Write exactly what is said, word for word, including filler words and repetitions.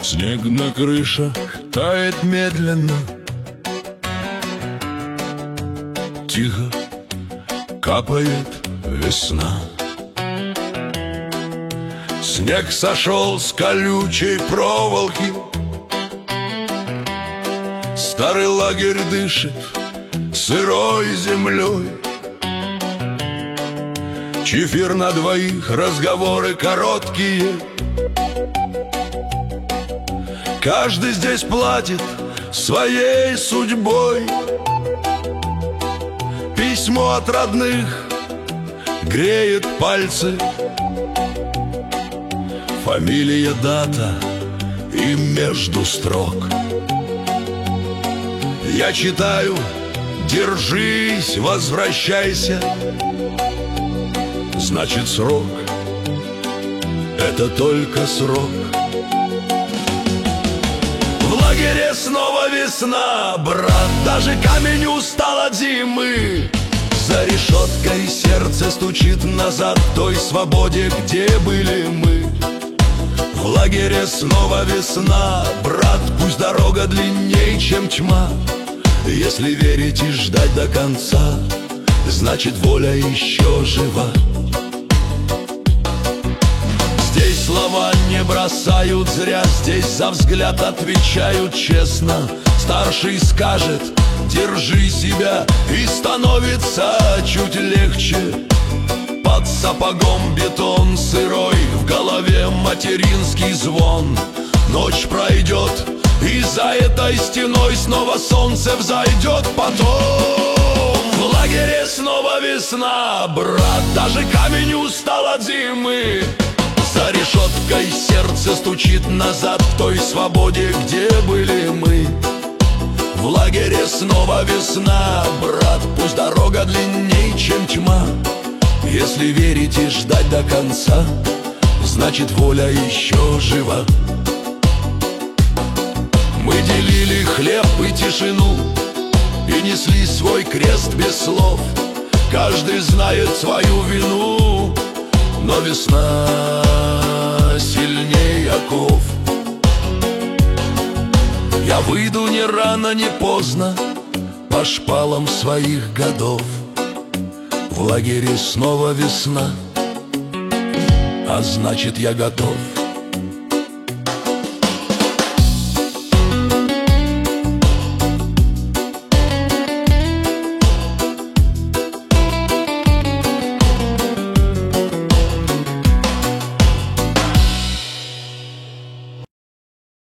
Снег на крышах тает медленно, тихо капает весна. Снег сошел с колючей проволоки, старый лагерь дышит сырой землей. Чефир на двоих, разговоры короткие, каждый здесь платит своей судьбой. Письмо от родных греет пальцы, фамилия, дата и между строк. Я читаю: держись, возвращайся. Значит, срок — это только срок. В лагере снова весна, брат, даже камень устал от зимы. За решеткой сердце стучит назад к той свободе, где были мы. В лагере снова весна, брат, пусть дорога длинней, чем тьма. Если верить и ждать до конца, значит, воля еще жива. Здесь слова не бросают зря, здесь за взгляд отвечают честно. Старший скажет: держи себя, и становится чуть легче. Под сапогом бетон сырой, в голове материнский звон. Ночь пройдет, и за этой стеной снова солнце взойдет потом. В лагере снова весна, брат, даже камень устал от зимы. За решеткой сердце стучит назад к той свободе, где были мы. В лагере снова весна, брат, пусть дорога длинней, чем тьма. Если верить и ждать до конца, значит, воля еще жива. Мы делили хлеб и тишину, и несли свой крест без слов. Каждый знает свою вину, но весна сильней оков. Я выйду не рано, не поздно по шпалам своих годов. В лагере снова весна, а значит, я готов.